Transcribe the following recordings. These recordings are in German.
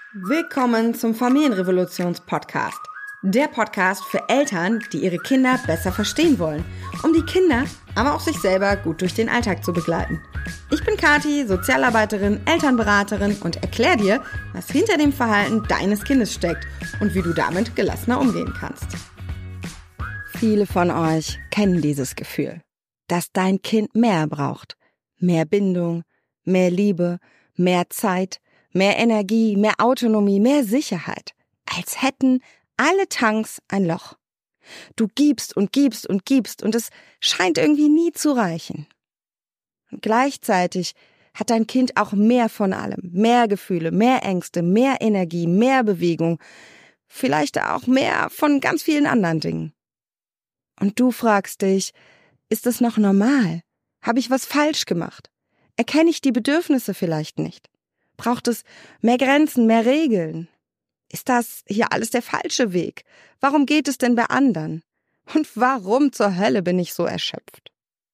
Willkommen zum Familienrevolutions-Podcast. Der Podcast für Eltern, die ihre Kinder besser verstehen wollen, um die Kinder, aber auch sich selber gut durch den Alltag zu begleiten. Ich bin Kathi, Sozialarbeiterin, Elternberaterin und erkläre dir, was hinter dem Verhalten deines Kindes steckt und wie du damit gelassener umgehen kannst. Viele von euch kennen dieses Gefühl, dass dein Kind mehr braucht. Mehr Bindung, mehr Liebe, mehr Zeit, mehr Energie, mehr Autonomie, mehr Sicherheit. Als hätten alle Tanks ein Loch. Du gibst und gibst und gibst und es scheint irgendwie nie zu reichen. Und gleichzeitig hat dein Kind auch mehr von allem. Mehr Gefühle, mehr Ängste, mehr Energie, mehr Bewegung. Vielleicht auch mehr von ganz vielen anderen Dingen. Und du fragst dich, ist es noch normal? Habe ich was falsch gemacht? Erkenne ich die Bedürfnisse vielleicht nicht? Braucht es mehr Grenzen, mehr Regeln? Ist das hier alles der falsche Weg? Warum geht es denn bei anderen? Und warum zur Hölle bin ich so erschöpft?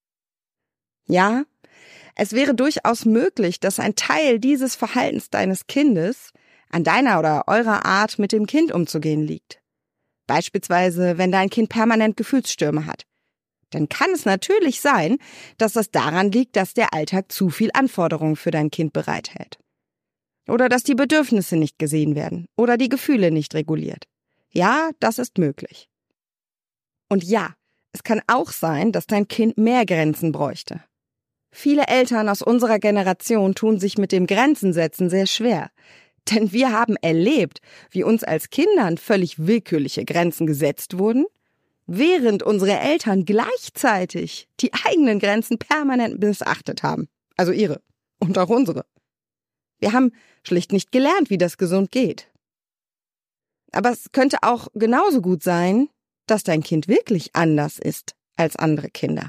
Ja, es wäre durchaus möglich, dass ein Teil dieses Verhaltens deines Kindes an deiner oder eurer Art, mit dem Kind umzugehen, liegt. Beispielsweise, wenn dein Kind permanent Gefühlsstürme hat. Dann kann es natürlich sein, dass das daran liegt, dass der Alltag zu viel Anforderungen für dein Kind bereithält. Oder dass die Bedürfnisse nicht gesehen werden oder die Gefühle nicht reguliert. Ja, das ist möglich. Und ja, es kann auch sein, dass dein Kind mehr Grenzen bräuchte. Viele Eltern aus unserer Generation tun sich mit dem Grenzensetzen sehr schwer. Denn wir haben erlebt, wie uns als Kindern völlig willkürliche Grenzen gesetzt wurden, während unsere Eltern gleichzeitig die eigenen Grenzen permanent missachtet haben. Also ihre und auch unsere. Wir haben schlicht nicht gelernt, wie das gesund geht. Aber es könnte auch genauso gut sein, dass dein Kind wirklich anders ist als andere Kinder.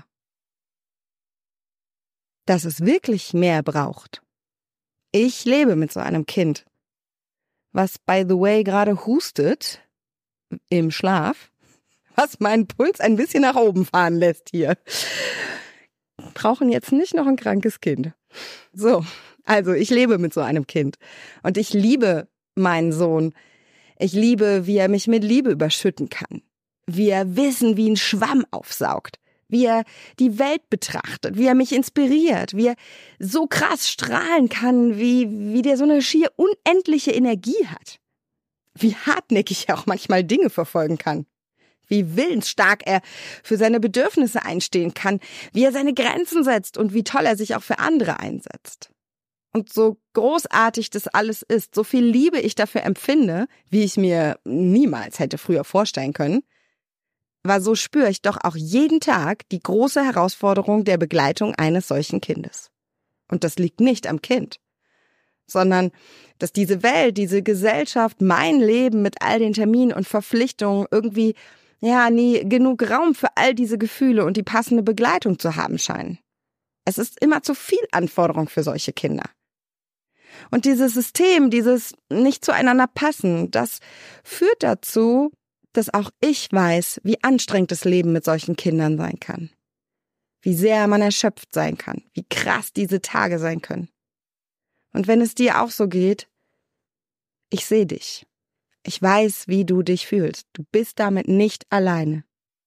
Dass es wirklich mehr braucht. Ich lebe mit so einem Kind, was by the way gerade hustet im Schlaf, was meinen Puls ein bisschen nach oben fahren lässt hier. Brauchen jetzt nicht noch ein krankes Kind. So. Also, ich lebe mit so einem Kind und ich liebe meinen Sohn. Ich liebe, wie er mich mit Liebe überschütten kann, wie er Wissen wie ein Schwamm aufsaugt, wie er die Welt betrachtet, wie er mich inspiriert, wie er so krass strahlen kann, wie der so eine schier unendliche Energie hat, wie hartnäckig er auch manchmal Dinge verfolgen kann, wie willensstark er für seine Bedürfnisse einstehen kann, wie er seine Grenzen setzt und wie toll er sich auch für andere einsetzt. Und so großartig das alles ist, so viel Liebe ich dafür empfinde, wie ich mir niemals hätte früher vorstellen können, war so spüre ich doch auch jeden Tag die große Herausforderung der Begleitung eines solchen Kindes. Und das liegt nicht am Kind, sondern dass diese Welt, diese Gesellschaft, mein Leben mit all den Terminen und Verpflichtungen irgendwie nie genug Raum für all diese Gefühle und die passende Begleitung zu haben scheinen. Es ist immer zu viel Anforderung für solche Kinder. Und dieses System, dieses nicht zueinander passen, das führt dazu, dass auch ich weiß, wie anstrengend das Leben mit solchen Kindern sein kann. Wie sehr man erschöpft sein kann, wie krass diese Tage sein können. Und wenn es dir auch so geht, ich sehe dich. Ich weiß, wie du dich fühlst. Du bist damit nicht alleine.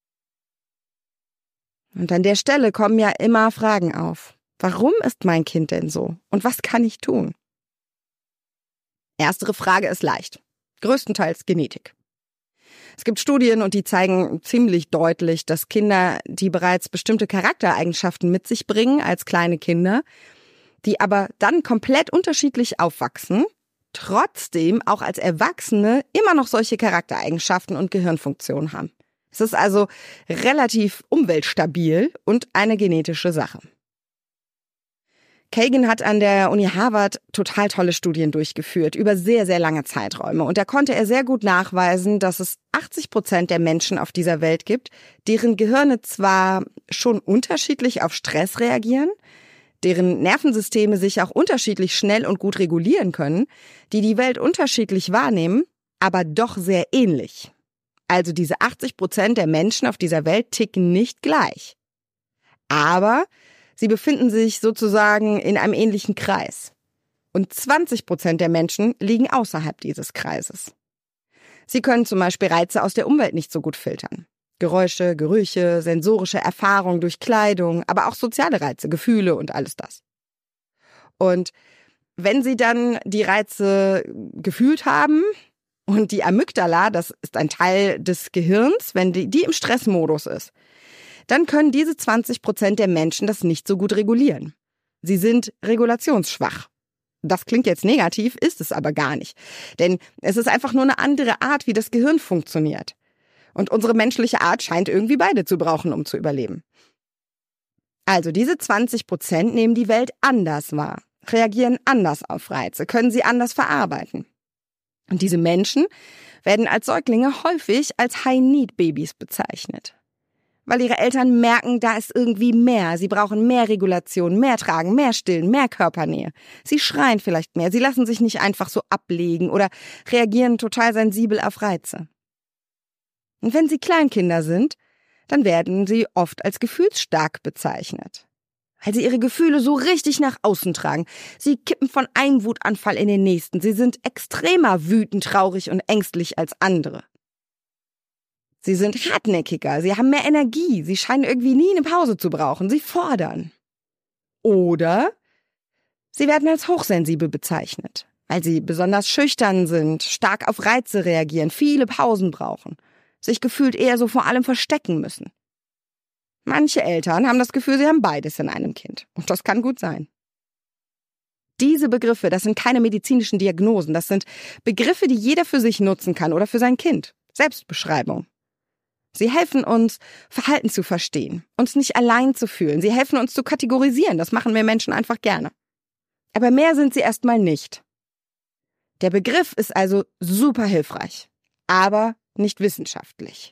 Und an der Stelle kommen ja immer Fragen auf. Warum ist mein Kind denn so? Und was kann ich tun? Erstere Frage ist leicht. Größtenteils Genetik. Es gibt Studien und die zeigen ziemlich deutlich, dass Kinder, die bereits bestimmte Charaktereigenschaften mit sich bringen als kleine Kinder, die aber dann komplett unterschiedlich aufwachsen, trotzdem auch als Erwachsene immer noch solche Charaktereigenschaften und Gehirnfunktionen haben. Es ist also relativ umweltstabil und eine genetische Sache. Kagan hat an der Uni Harvard total tolle Studien durchgeführt über sehr, sehr lange Zeiträume. Und da konnte er sehr gut nachweisen, dass es 80% der Menschen auf dieser Welt gibt, deren Gehirne zwar schon unterschiedlich auf Stress reagieren, deren Nervensysteme sich auch unterschiedlich schnell und gut regulieren können, die die Welt unterschiedlich wahrnehmen, aber doch sehr ähnlich. Also diese 80% der Menschen auf dieser Welt ticken nicht gleich. Aber sie befinden sich sozusagen in einem ähnlichen Kreis. Und 20% der Menschen liegen außerhalb dieses Kreises. Sie können zum Beispiel Reize aus der Umwelt nicht so gut filtern. Geräusche, Gerüche, sensorische Erfahrungen durch Kleidung, aber auch soziale Reize, Gefühle und alles das. Und wenn sie dann die Reize gefühlt haben und die Amygdala, das ist ein Teil des Gehirns, wenn die im Stressmodus ist, dann können diese 20% der Menschen das nicht so gut regulieren. Sie sind regulationsschwach. Das klingt jetzt negativ, ist es aber gar nicht. Denn es ist einfach nur eine andere Art, wie das Gehirn funktioniert. Und unsere menschliche Art scheint irgendwie beide zu brauchen, um zu überleben. Also diese 20% nehmen die Welt anders wahr, reagieren anders auf Reize, können sie anders verarbeiten. Und diese Menschen werden als Säuglinge häufig als High-Need-Babys bezeichnet. Weil ihre Eltern merken, da ist irgendwie mehr. Sie brauchen mehr Regulation, mehr Tragen, mehr Stillen, mehr Körpernähe. Sie schreien vielleicht mehr, sie lassen sich nicht einfach so ablegen oder reagieren total sensibel auf Reize. Und wenn sie Kleinkinder sind, dann werden sie oft als gefühlsstark bezeichnet. Weil sie ihre Gefühle so richtig nach außen tragen. Sie kippen von einem Wutanfall in den nächsten. Sie sind extremer wütend, traurig und ängstlich als andere. Sie sind hartnäckiger, sie haben mehr Energie, sie scheinen irgendwie nie eine Pause zu brauchen, sie fordern. Oder sie werden als hochsensibel bezeichnet, weil sie besonders schüchtern sind, stark auf Reize reagieren, viele Pausen brauchen, sich gefühlt eher so vor allem verstecken müssen. Manche Eltern haben das Gefühl, sie haben beides in einem Kind. Und das kann gut sein. Diese Begriffe, das sind keine medizinischen Diagnosen, das sind Begriffe, die jeder für sich nutzen kann oder für sein Kind. Selbstbeschreibung. Sie helfen uns, Verhalten zu verstehen, uns nicht allein zu fühlen. Sie helfen uns zu kategorisieren. Das machen wir Menschen einfach gerne. Aber mehr sind sie erstmal nicht. Der Begriff ist also super hilfreich, aber nicht wissenschaftlich.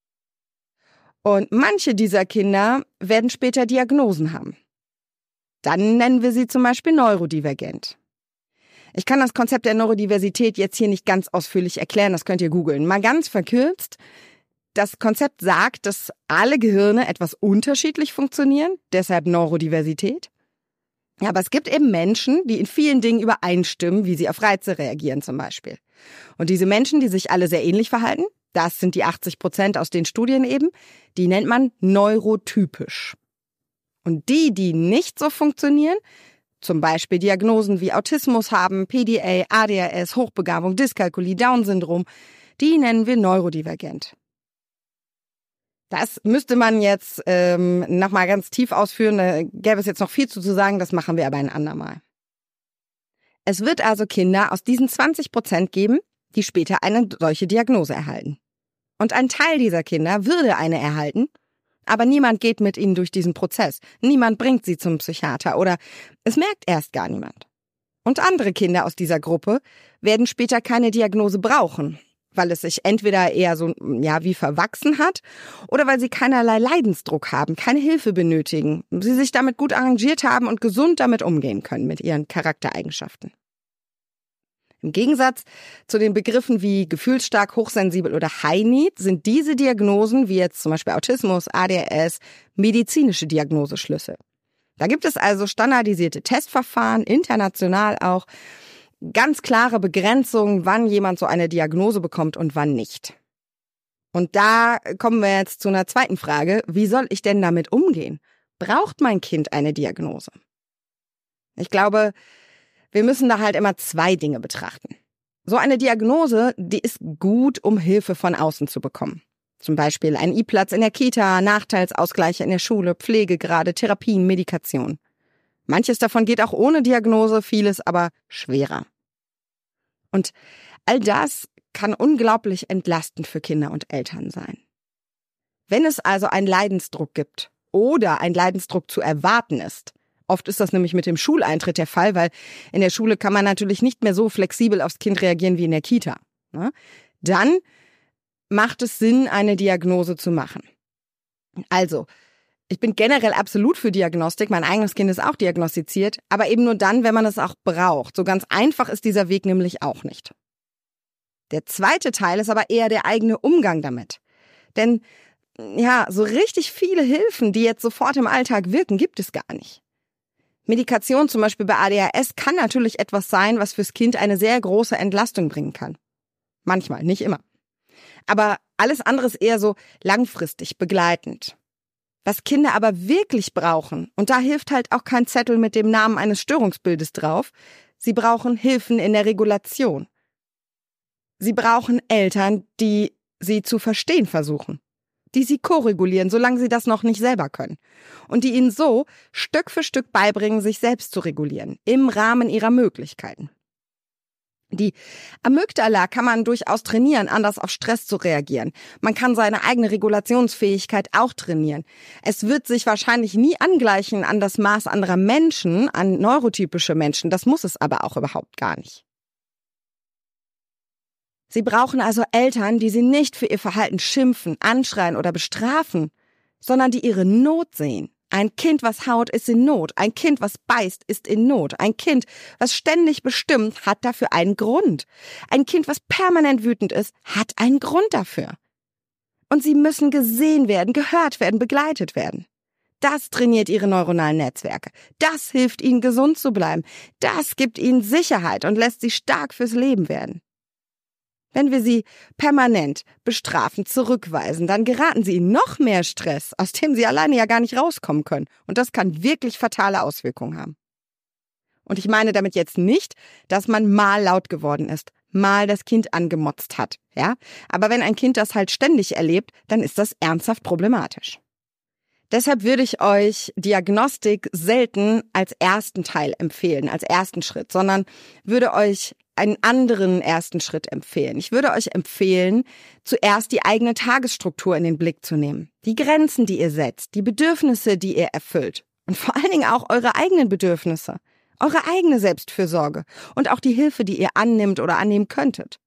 Und manche dieser Kinder werden später Diagnosen haben. Dann nennen wir sie zum Beispiel neurodivergent. Ich kann das Konzept der Neurodiversität jetzt hier nicht ganz ausführlich erklären, das könnt ihr googeln. Mal ganz verkürzt. Das Konzept sagt, dass alle Gehirne etwas unterschiedlich funktionieren, deshalb Neurodiversität. Ja, aber es gibt eben Menschen, die in vielen Dingen übereinstimmen, wie sie auf Reize reagieren zum Beispiel. Und diese Menschen, die sich alle sehr ähnlich verhalten, das sind die 80% aus den Studien eben, die nennt man neurotypisch. Und die nicht so funktionieren, zum Beispiel Diagnosen wie Autismus haben, PDA, ADHS, Hochbegabung, Dyskalkulie, Down-Syndrom, die nennen wir neurodivergent. Das müsste man jetzt nochmal ganz tief ausführen, da gäbe es jetzt noch viel zu sagen, das machen wir aber ein andermal. Es wird also Kinder aus diesen 20% geben, die später eine solche Diagnose erhalten. Und ein Teil dieser Kinder würde eine erhalten, aber niemand geht mit ihnen durch diesen Prozess. Niemand bringt sie zum Psychiater oder es merkt erst gar niemand. Und andere Kinder aus dieser Gruppe werden später keine Diagnose brauchen, weil es sich entweder eher so wie verwachsen hat oder weil sie keinerlei Leidensdruck haben, keine Hilfe benötigen, sie sich damit gut arrangiert haben und gesund damit umgehen können mit ihren Charaktereigenschaften. Im Gegensatz zu den Begriffen wie gefühlsstark, hochsensibel oder High-Need sind diese Diagnosen, wie jetzt zum Beispiel Autismus, ADHS, medizinische Diagnoseschlüssel. Da gibt es also standardisierte Testverfahren, international auch, ganz klare Begrenzungen, wann jemand so eine Diagnose bekommt und wann nicht. Und da kommen wir jetzt zu einer zweiten Frage. Wie soll ich denn damit umgehen? Braucht mein Kind eine Diagnose? Ich glaube, wir müssen da halt immer zwei Dinge betrachten. So eine Diagnose, die ist gut, um Hilfe von außen zu bekommen. Zum Beispiel ein I-Platz in der Kita, Nachteilsausgleiche in der Schule, Pflegegrade, Therapien, Medikation. Manches davon geht auch ohne Diagnose, vieles aber schwerer. Und all das kann unglaublich entlastend für Kinder und Eltern sein. Wenn es also einen Leidensdruck gibt oder ein Leidensdruck zu erwarten ist, oft ist das nämlich mit dem Schuleintritt der Fall, weil in der Schule kann man natürlich nicht mehr so flexibel aufs Kind reagieren wie in der Kita, dann macht es Sinn, eine Diagnose zu machen. Also, ich bin generell absolut für Diagnostik, mein eigenes Kind ist auch diagnostiziert, aber eben nur dann, wenn man es auch braucht. So ganz einfach ist dieser Weg nämlich auch nicht. Der zweite Teil ist aber eher der eigene Umgang damit. Denn so richtig viele Hilfen, die jetzt sofort im Alltag wirken, gibt es gar nicht. Medikation zum Beispiel bei ADHS kann natürlich etwas sein, was fürs Kind eine sehr große Entlastung bringen kann. Manchmal, nicht immer. Aber alles andere ist eher so langfristig, begleitend. Was Kinder aber wirklich brauchen, und da hilft halt auch kein Zettel mit dem Namen eines Störungsbildes drauf, sie brauchen Hilfen in der Regulation. Sie brauchen Eltern, die sie zu verstehen versuchen, die sie koregulieren, solange sie das noch nicht selber können. Und die ihnen so Stück für Stück beibringen, sich selbst zu regulieren, im Rahmen ihrer Möglichkeiten. Die Amygdala kann man durchaus trainieren, anders auf Stress zu reagieren. Man kann seine eigene Regulationsfähigkeit auch trainieren. Es wird sich wahrscheinlich nie angleichen an das Maß anderer Menschen, an neurotypische Menschen. Das muss es aber auch überhaupt gar nicht. Sie brauchen also Eltern, die sie nicht für ihr Verhalten schimpfen, anschreien oder bestrafen, sondern die ihre Not sehen. Ein Kind, was haut, ist in Not. Ein Kind, was beißt, ist in Not. Ein Kind, was ständig bestimmt, hat dafür einen Grund. Ein Kind, was permanent wütend ist, hat einen Grund dafür. Und sie müssen gesehen werden, gehört werden, begleitet werden. Das trainiert ihre neuronalen Netzwerke. Das hilft ihnen, gesund zu bleiben. Das gibt ihnen Sicherheit und lässt sie stark fürs Leben werden. Wenn wir sie permanent bestrafen, zurückweisen, dann geraten sie in noch mehr Stress, aus dem sie alleine ja gar nicht rauskommen können. Und das kann wirklich fatale Auswirkungen haben. Und ich meine damit jetzt nicht, dass man mal laut geworden ist, mal das Kind angemotzt hat, ja? Aber wenn ein Kind das halt ständig erlebt, dann ist das ernsthaft problematisch. Deshalb würde ich euch Diagnostik selten als ersten Teil empfehlen, als ersten Schritt, sondern würde euch einen anderen ersten Schritt empfehlen. Ich würde euch empfehlen, zuerst die eigene Tagesstruktur in den Blick zu nehmen. Die Grenzen, die ihr setzt, die Bedürfnisse, die ihr erfüllt. Und vor allen Dingen auch eure eigenen Bedürfnisse, eure eigene Selbstfürsorge und auch die Hilfe, die ihr annimmt oder annehmen könntet.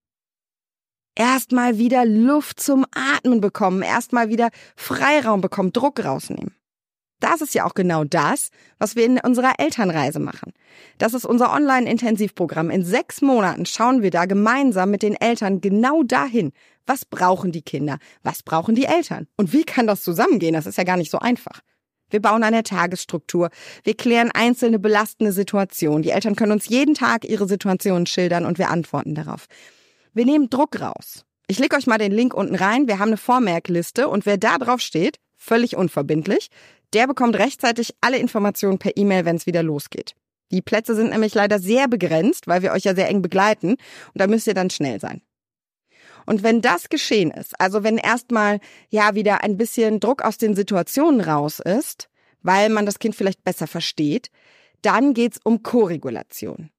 Erstmal wieder Luft zum Atmen bekommen, erstmal wieder Freiraum bekommen, Druck rausnehmen. Das ist ja auch genau das, was wir in unserer Elternreise machen. Das ist unser Online-Intensivprogramm. In 6 Monaten schauen wir da gemeinsam mit den Eltern genau dahin. Was brauchen die Kinder? Was brauchen die Eltern? Und wie kann das zusammengehen? Das ist ja gar nicht so einfach. Wir bauen eine Tagesstruktur. Wir klären einzelne belastende Situationen. Die Eltern können uns jeden Tag ihre Situationen schildern und wir antworten darauf. Wir nehmen Druck raus. Ich lege euch mal den Link unten rein. Wir haben eine Vormerkliste und wer da drauf steht, völlig unverbindlich, der bekommt rechtzeitig alle Informationen per E-Mail, wenn es wieder losgeht. Die Plätze sind nämlich leider sehr begrenzt, weil wir euch ja sehr eng begleiten und da müsst ihr dann schnell sein. Und wenn das geschehen ist, also wenn erstmal ja wieder ein bisschen Druck aus den Situationen raus ist, weil man das Kind vielleicht besser versteht, dann geht's um Koregulation.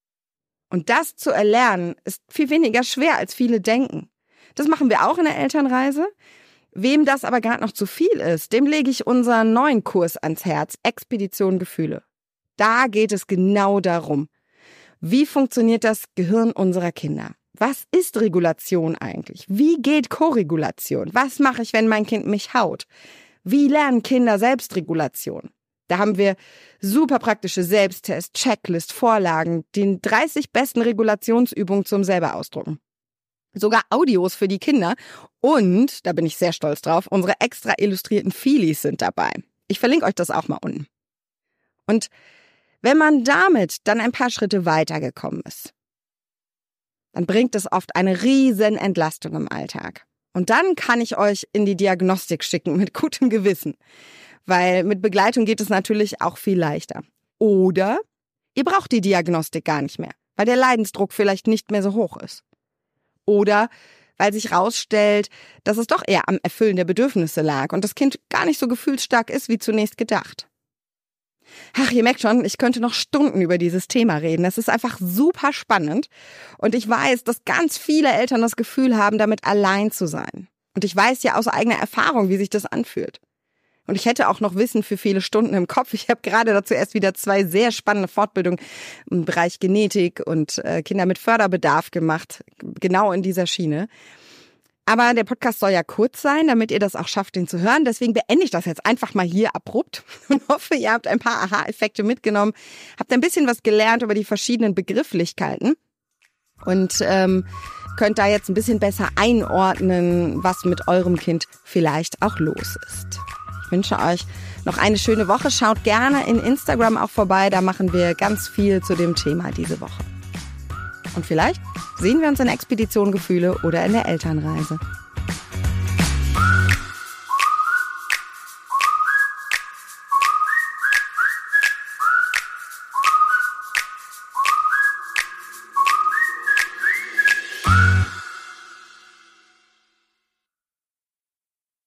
Und das zu erlernen ist viel weniger schwer, als viele denken. Das machen wir auch in der Elternreise. Wem das aber gerade noch zu viel ist, dem lege ich unseren neuen Kurs ans Herz, Expedition Gefühle. Da geht es genau darum. Wie funktioniert das Gehirn unserer Kinder? Was ist Regulation eigentlich? Wie geht Koregulation? Was mache ich, wenn mein Kind mich haut? Wie lernen Kinder Selbstregulation? Da haben wir super praktische Selbsttests, Checklist, Vorlagen, den 30 besten Regulationsübungen zum selber ausdrucken. Sogar Audios für die Kinder und, da bin ich sehr stolz drauf, unsere extra illustrierten Feelies sind dabei. Ich verlinke euch das auch mal unten. Und wenn man damit dann ein paar Schritte weitergekommen ist, dann bringt es oft eine riesen Entlastung im Alltag. Und dann kann ich euch in die Diagnostik schicken mit gutem Gewissen, weil mit Begleitung geht es natürlich auch viel leichter. Oder ihr braucht die Diagnostik gar nicht mehr, weil der Leidensdruck vielleicht nicht mehr so hoch ist. Oder weil sich rausstellt, dass es doch eher am Erfüllen der Bedürfnisse lag und das Kind gar nicht so gefühlsstark ist, wie zunächst gedacht. Ach, ihr merkt schon, ich könnte noch Stunden über dieses Thema reden. Es ist einfach super spannend und ich weiß, dass ganz viele Eltern das Gefühl haben, damit allein zu sein. Und ich weiß ja aus eigener Erfahrung, wie sich das anfühlt. Und ich hätte auch noch Wissen für viele Stunden im Kopf. Ich habe gerade dazu erst wieder 2 sehr spannende Fortbildungen im Bereich Genetik und Kinder mit Förderbedarf gemacht, genau in dieser Schiene. Aber der Podcast soll ja kurz sein, damit ihr das auch schafft, den zu hören. Deswegen beende ich das jetzt einfach mal hier abrupt und hoffe, ihr habt ein paar Aha-Effekte mitgenommen, habt ein bisschen was gelernt über die verschiedenen Begrifflichkeiten und könnt da jetzt ein bisschen besser einordnen, was mit eurem Kind vielleicht auch los ist. Ich wünsche euch noch eine schöne Woche. Schaut gerne in Instagram auch vorbei, da machen wir ganz viel zu dem Thema diese Woche. Und vielleicht sehen wir uns in Expedition Gefühle oder in der Elternreise.